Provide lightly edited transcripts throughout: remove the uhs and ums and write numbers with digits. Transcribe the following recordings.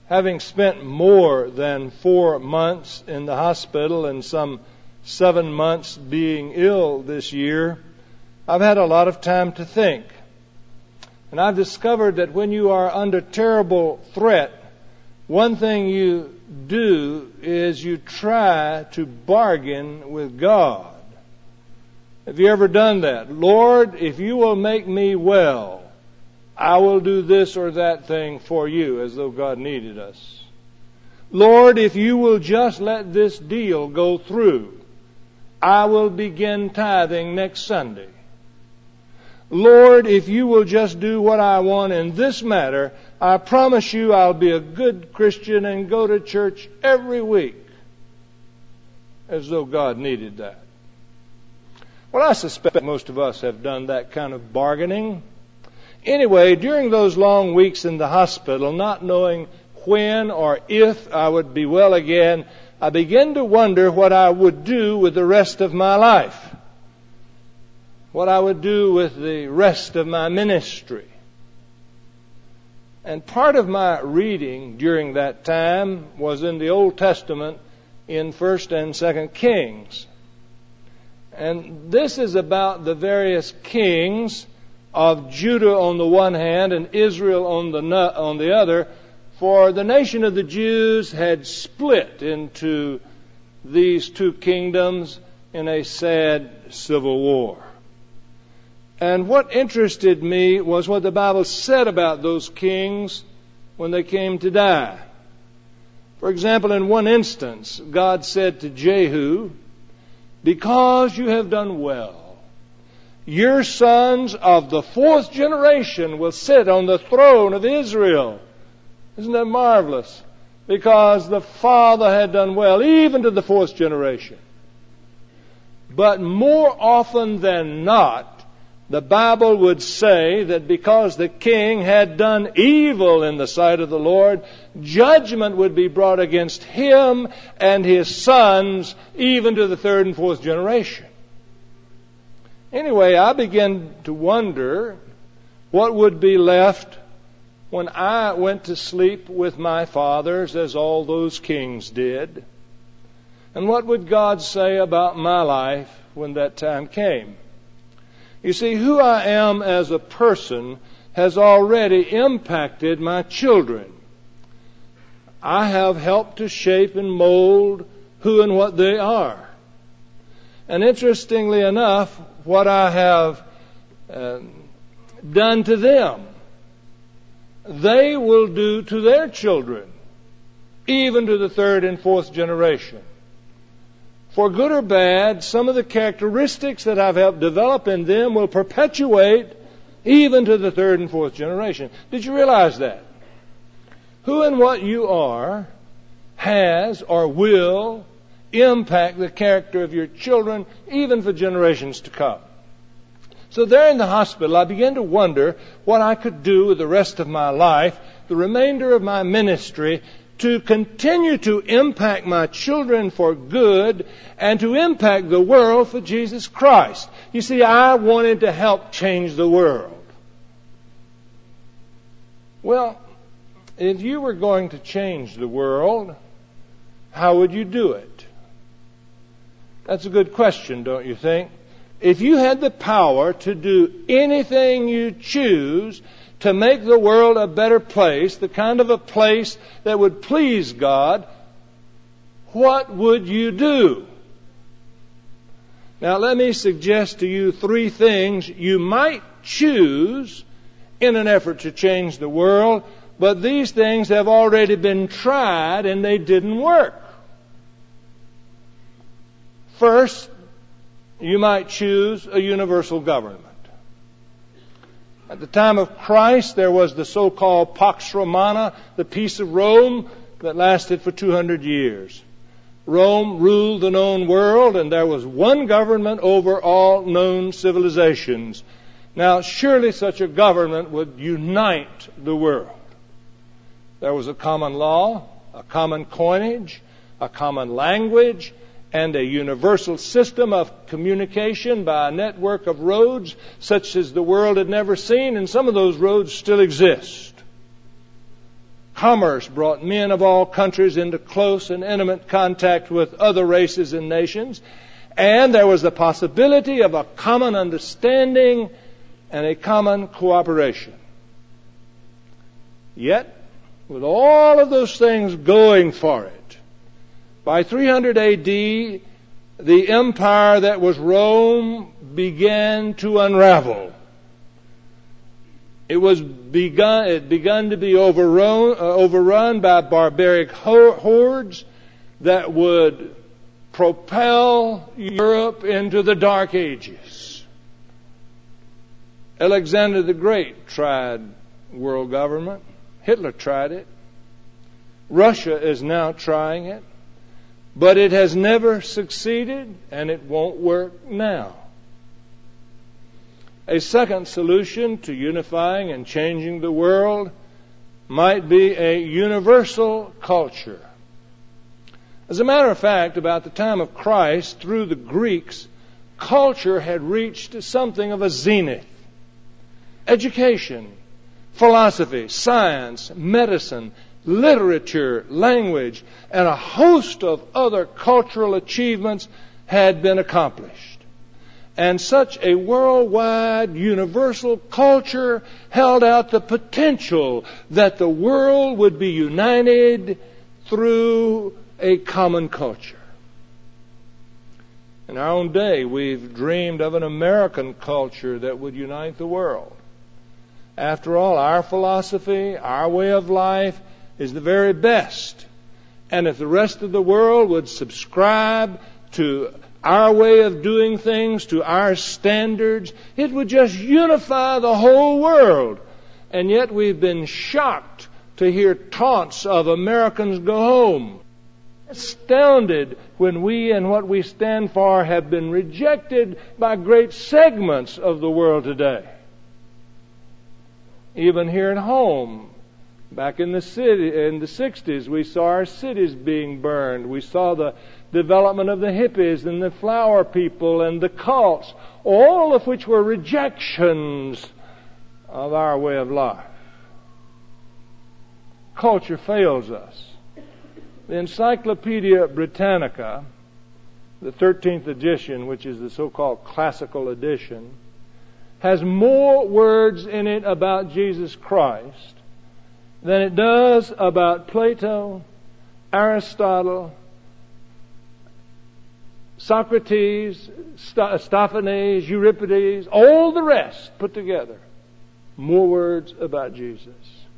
Having spent more than 4 months in the hospital and some 7 months being ill this year, I've had a lot of time to think. And I've discovered that when you are under terrible threat, one thing you do is you try to bargain with God. Have you ever done that? Lord, if you will make me well, I will do this or that thing for you, as though God needed us. Lord, if you will just let this deal go through, I will begin tithing next Sunday. Lord, if you will just do what I want in this matter, I promise you I'll be a good Christian and go to church every week. As though God needed that. Well, I suspect most of us have done that kind of bargaining. Anyway, during those long weeks in the hospital, not knowing when or if I would be well again, I began to wonder what I would do with the rest of my life. What I would do with the rest of my ministry. And part of my reading during that time was in the Old Testament in 1st and 2nd Kings. And this is about the various kings of Judah on the one hand and Israel on the other, for the nation of the Jews had split into these two kingdoms in a sad civil war. And what interested me was what the Bible said about those kings when they came to die. For example, in one instance, God said to Jehu, "Because you have done well, your sons of the 4th generation will sit on the throne of Israel." Isn't that marvelous? Because the father had done well, even to the 4th generation. But more often than not, the Bible would say that because the king had done evil in the sight of the Lord, judgment would be brought against him and his sons, even to the 3rd and 4th generation. Anyway, I began to wonder what would be left when I went to sleep with my fathers, as all those kings did. And what would God say about my life when that time came? You see, who I am as a person has already impacted my children. I have helped to shape and mold who and what they are. And interestingly enough, what I have done to them, they will do to their children, even to the 3rd and 4th generation. For good or bad, some of the characteristics that I've helped develop in them will perpetuate even to the 3rd and 4th generation. Did you realize that? Who and what you are has or will impact the character of your children even for generations to come. So there in the hospital, I began to wonder what I could do with the rest of my life, the remainder of my ministry, to continue to impact my children for good and to impact the world for Jesus Christ. You see, I wanted to help change the world. Well, if you were going to change the world, how would you do it? That's a good question, don't you think? If you had the power to do anything you choose to make the world a better place, the kind of a place that would please God, what would you do? Now, let me suggest to you 3 things you might choose in an effort to change the world, but these things have already been tried and they didn't work. First, you might choose a universal government. At the time of Christ, there was the so-called Pax Romana, the peace of Rome, that lasted for 200 years. Rome ruled the known world, and there was one government over all known civilizations. Now, surely such a government would unite the world. There was a common law, a common coinage, a common language, and a universal system of communication by a network of roads such as the world had never seen, and some of those roads still exist. Commerce brought men of all countries into close and intimate contact with other races and nations. And there was the possibility of a common understanding and a common cooperation. Yet, with all of those things going for it, by 300 A.D., the empire that was Rome began to unravel. It begun to be overrun by barbaric hordes that would propel Europe into the Dark Ages. Alexander the Great tried world government. Hitler tried it. Russia is now trying it. But it has never succeeded, and it won't work now. A second solution to unifying and changing the world might be a universal culture. As a matter of fact, about the time of Christ, through the Greeks, culture had reached something of a zenith. Education, philosophy, science, medicine, literature, language, and a host of other cultural achievements had been accomplished. And such a worldwide, universal culture held out the potential that the world would be united through a common culture. In our own day, we've dreamed of an American culture that would unite the world. After all, our philosophy, our way of life, is the very best. And if the rest of the world would subscribe to our way of doing things, to our standards, it would just unify the whole world. And yet we've been shocked to hear taunts of Americans go home. Astounded when we and what we stand for have been rejected by great segments of the world today. Even here at home, back in the 60s, we saw our cities being burned. We saw the development of the hippies and the flower people and the cults, all of which were rejections of our way of life. Culture fails us. The Encyclopedia Britannica, the 13th edition, which is the so-called classical edition, has more words in it about Jesus Christ than it does about Plato, Aristotle, Socrates, Stephanes, Euripides, all the rest put together. More words about Jesus.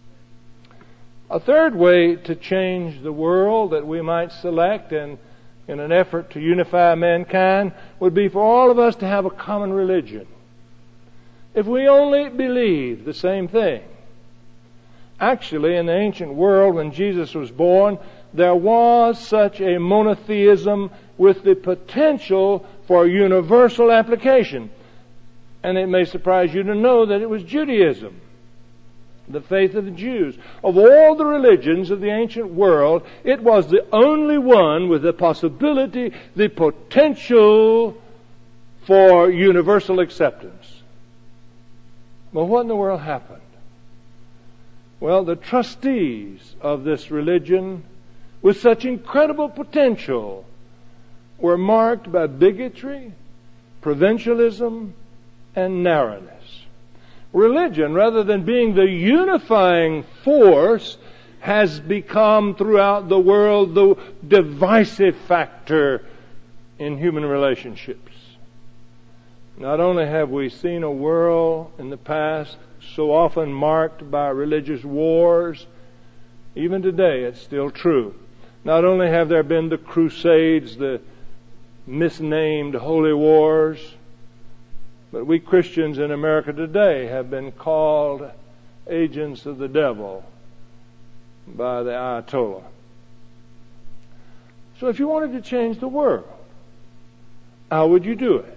A third way to change the world that we might select in an effort to unify mankind would be for all of us to have a common religion. If we only believe the same thing. Actually, in the ancient world, when Jesus was born, there was such a monotheism with the potential for universal application. And it may surprise you to know that it was Judaism, the faith of the Jews. Of all the religions of the ancient world, it was the only one with the possibility, the potential for universal acceptance. Well, what in the world happened? Well, the trustees of this religion, with such incredible potential, were marked by bigotry, provincialism, and narrowness. Religion, rather than being the unifying force, has become throughout the world the divisive factor in human relationships. Not only have we seen a world in the past so often marked by religious wars, even today it's still true. Not only have there been the Crusades, the misnamed holy wars, but we Christians in America today have been called agents of the devil by the Ayatollah. So if you wanted to change the world, how would you do it?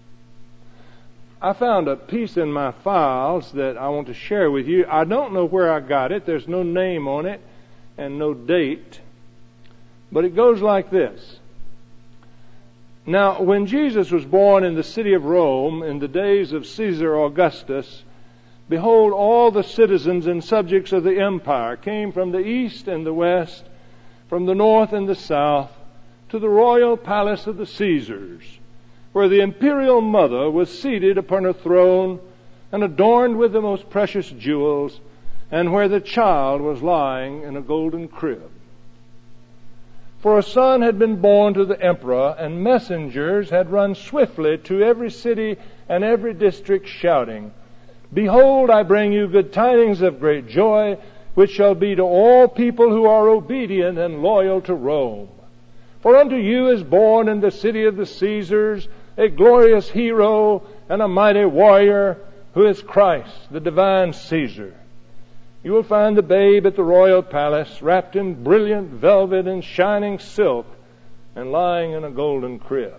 I found a piece in my files that I want to share with you. I don't know where I got it. There's no name on it and no date. But it goes like this. Now, when Jesus was born in the city of Rome in the days of Caesar Augustus, Behold, all the citizens and subjects of the empire came from the east and the west, from the north and the south, to the royal palace of the Caesars, where the imperial mother was seated upon her throne and adorned with the most precious jewels, and where the child was lying in a golden crib. For a son had been born to the emperor, and messengers had run swiftly to every city and every district, shouting, Behold, I bring you good tidings of great joy, which shall be to all people who are obedient and loyal to Rome. For unto you is born in the city of the Caesars a glorious hero and a mighty warrior, who is Christ, the divine Caesar. You will find the babe at the royal palace, wrapped in brilliant velvet and shining silk, and lying in a golden crib.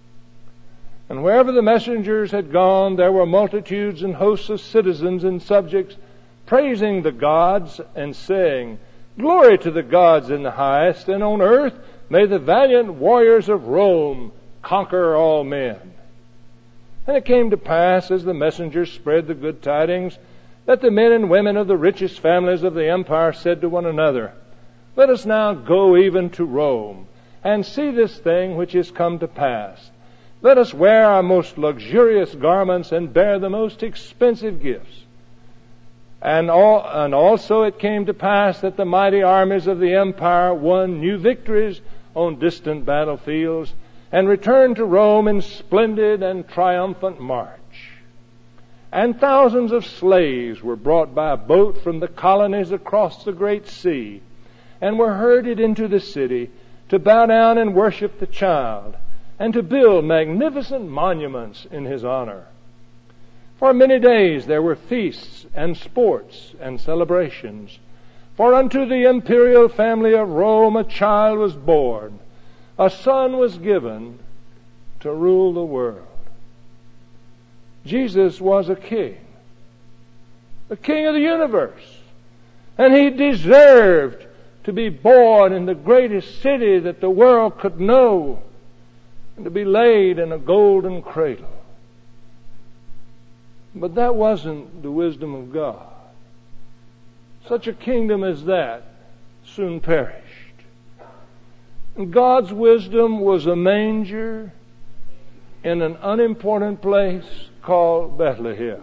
And wherever the messengers had gone, there were multitudes and hosts of citizens and subjects, praising the gods and saying, Glory to the gods in the highest, and on earth may the valiant warriors of Rome conquer all men. And it came to pass, as the messengers spread the good tidings, that the men and women of the richest families of the empire said to one another, Let us now go even to Rome, and see this thing which is come to pass. Let us wear our most luxurious garments and bear the most expensive gifts. And also it came to pass that the mighty armies of the empire won new victories on distant battlefields, and returned to Rome in splendid and triumphant march. And thousands of slaves were brought by boat from the colonies across the great sea, and were herded into the city to bow down and worship the child, and to build magnificent monuments in his honor. For many days there were feasts and sports and celebrations. For unto the imperial family of Rome a child was born, a son was given to rule the world. Jesus was a king, the king of the universe, and he deserved to be born in the greatest city that the world could know, and to be laid in a golden cradle. But that wasn't the wisdom of God. Such a kingdom as that soon perished. And God's wisdom was a manger in an unimportant place called Bethlehem.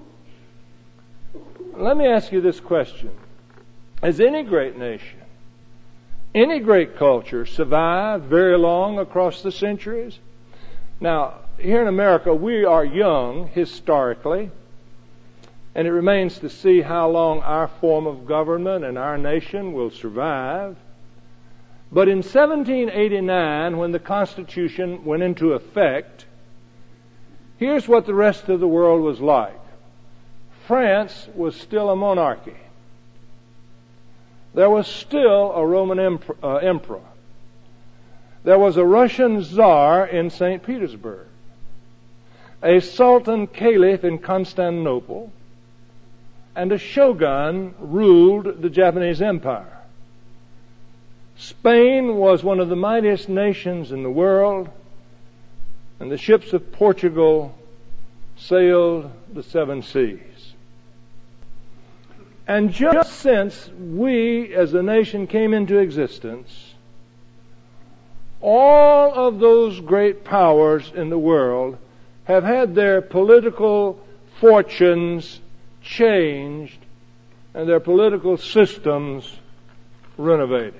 Let me ask you this question. Has any great nation, any great culture survived very long across the centuries? Now, here in America, we are young historically, and it remains to see how long our form of government and our nation will survive. But in 1789, when the Constitution went into effect, here's what the rest of the world was like. France was still a monarchy. There was still a Roman emperor. There was a Russian Tsar in St. Petersburg, a Sultan Caliph in Constantinople, and a shogun ruled the Japanese Empire. Spain was one of the mightiest nations in the world, and the ships of Portugal sailed the seven seas. And just since we as a nation came into existence, all of those great powers in the world have had their political fortunes changed and their political systems renovated.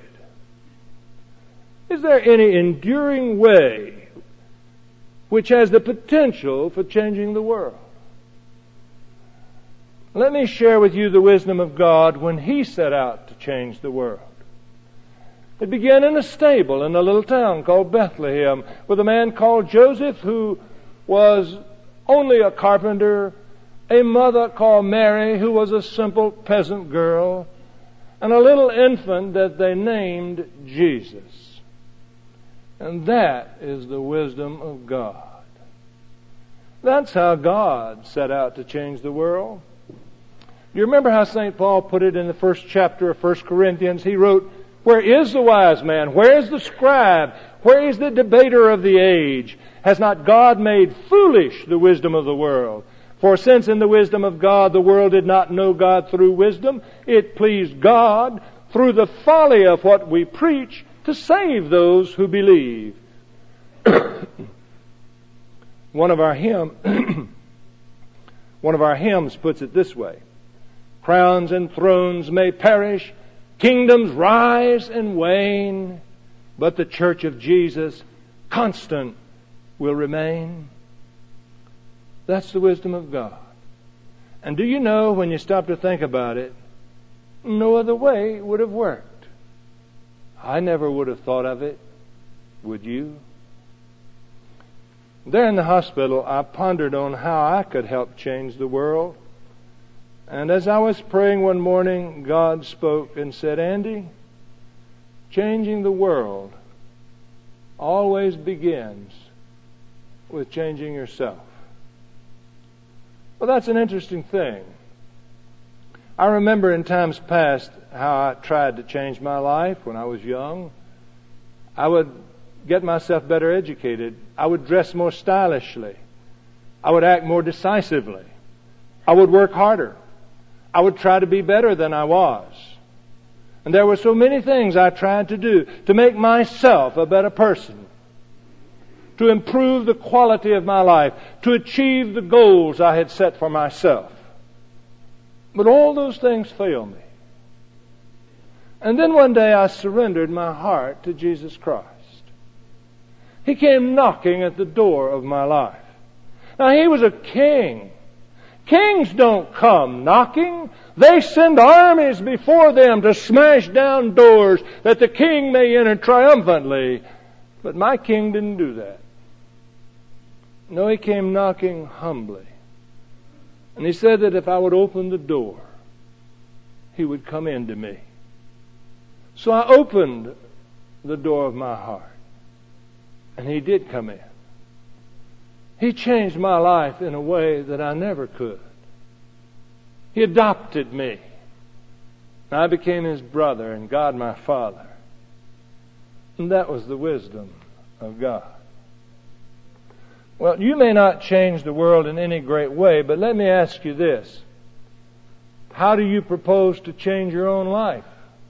Is there any enduring way which has the potential for changing the world? Let me share with you the wisdom of God when He set out to change the world. It began in a stable in a little town called Bethlehem with a man called Joseph who was only a carpenter, a mother called Mary who was a simple peasant girl, and a little infant that they named Jesus. And that is the wisdom of God. That's how God set out to change the world. You remember how St. Paul put it in the first chapter of 1 Corinthians? He wrote, Where is the wise man? Where is the scribe? Where is the debater of the age? Has not God made foolish the wisdom of the world? For since in the wisdom of God the world did not know God through wisdom, it pleased God through the folly of what we preach to save those who believe. One of our hymns puts it this way: crowns and thrones may perish, kingdoms rise and wane, but the church of Jesus constant will remain. That's the wisdom of God. And do you know, when you stop to think about it, no other way would have worked. I never would have thought of it. Would you? There in the hospital, I pondered on how I could help change the world. And as I was praying one morning, God spoke and said, "Andy, changing the world always begins with changing yourself." Well, that's an interesting thing. I remember in times past how I tried to change my life when I was young. I would get myself better educated. I would dress more stylishly. I would act more decisively. I would work harder. I would try to be better than I was. And there were so many things I tried to do to make myself a better person, to improve the quality of my life, to achieve the goals I had set for myself. But all those things failed me. And then one day I surrendered my heart to Jesus Christ. He came knocking at the door of my life. Now, He was a king. Kings don't come knocking. They send armies before them to smash down doors that the king may enter triumphantly. But my king didn't do that. No, He came knocking humbly. And He said that if I would open the door, He would come into me. So I opened the door of my heart. And He did come in. He changed my life in a way that I never could. He adopted me. And I became His brother and God my Father. And that was the wisdom of God. Well, you may not change the world in any great way, but let me ask you this. How do you propose to change your own life?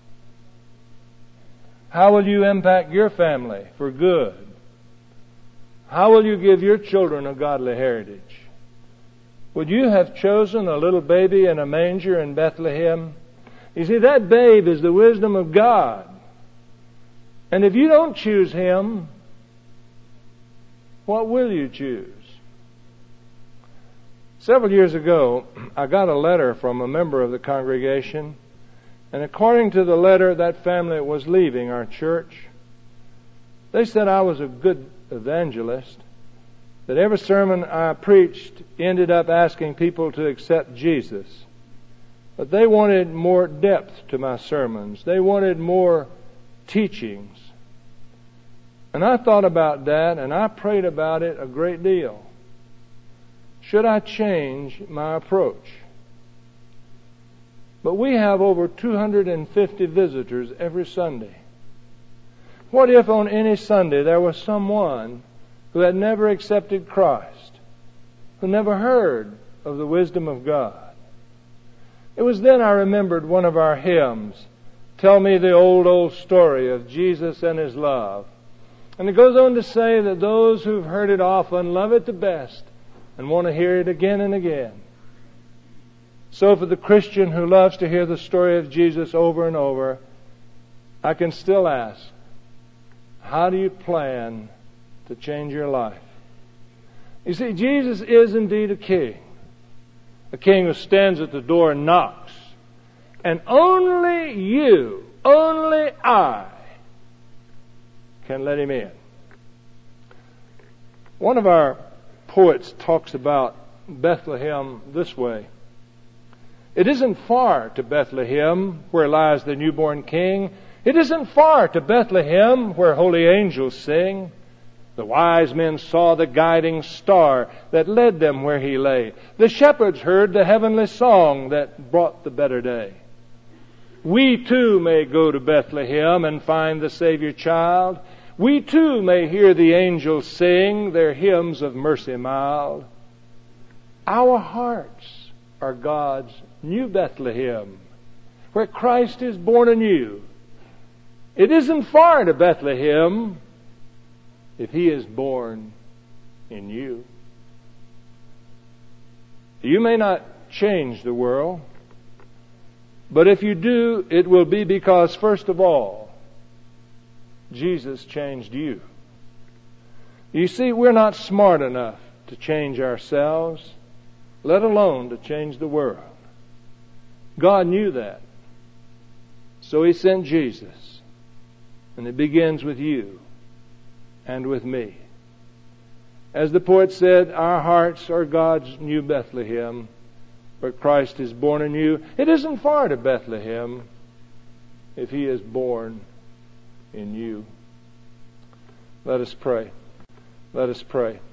How will you impact your family for good? How will you give your children a godly heritage? Would you have chosen a little baby in a manger in Bethlehem? You see, that babe is the wisdom of God. And if you don't choose Him, what will you choose? Several years ago, I got a letter from a member of the congregation, and according to the letter, that family was leaving our church. They said I was a good evangelist, that every sermon I preached ended up asking people to accept Jesus. But they wanted more depth to my sermons. They wanted more teachings. And I thought about that, and I prayed about it a great deal. Should I change my approach? But we have over 250 visitors every Sunday. What if on any Sunday there was someone who had never accepted Christ, who never heard of the wisdom of God? It was then I remembered one of our hymns, "Tell Me the Old Story of Jesus and His Love." And it goes on to say that those who've heard it often love it the best and want to hear it again and again. So for the Christian who loves to hear the story of Jesus over and over, I can still ask, how do you plan to change your life? You see, Jesus is indeed a king who stands at the door and knocks. And only you, only I, can let Him in. One of our poets talks about Bethlehem this way. It isn't far to Bethlehem where lies the newborn King. It isn't far to Bethlehem where holy angels sing. The wise men saw the guiding star that led them where He lay. The shepherds heard the heavenly song that brought the better day. We too may go to Bethlehem and find the Savior child. We too may hear the angels sing their hymns of mercy mild. Our hearts are God's new Bethlehem, where Christ is born anew. It isn't far to Bethlehem if He is born in you. You may not change the world, but if you do, it will be because, first of all, Jesus changed you. You see, we're not smart enough to change ourselves, let alone to change the world. God knew that. So He sent Jesus. And it begins with you and with me. As the poet said, our hearts are God's new Bethlehem, where Christ is born anew. It isn't far to Bethlehem if He is born in you. Let us pray. Let us pray.